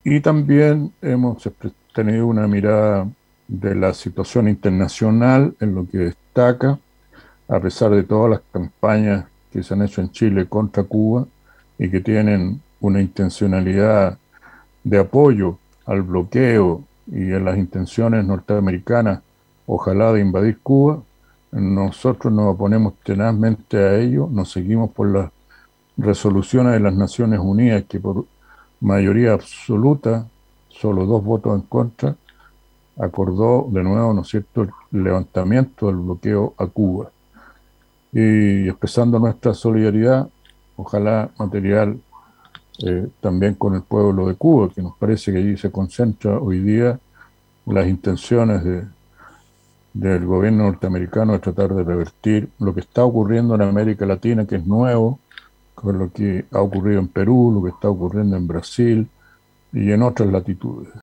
Y también hemos tenido una mirada de la situación internacional en lo que destaca, a pesar de todas las campañas que se han hecho en Chile contra Cuba y que tienen una intencionalidad de apoyo al bloqueo y a las intenciones norteamericanas, ojalá de invadir Cuba. Nosotros nos oponemos tenazmente a ello, nos seguimos por las resoluciones de las Naciones Unidas que por mayoría absoluta, solo 2 votos en contra, acordó de nuevo, ¿no es cierto?, el levantamiento del bloqueo a Cuba. Y expresando nuestra solidaridad, ojalá material, también con el pueblo de Cuba, que nos parece que allí se concentra hoy día las intenciones del gobierno norteamericano de tratar de revertir lo que está ocurriendo en América Latina, que es nuevo, con lo que ha ocurrido en Perú, lo que está ocurriendo en Brasil y en otras latitudes.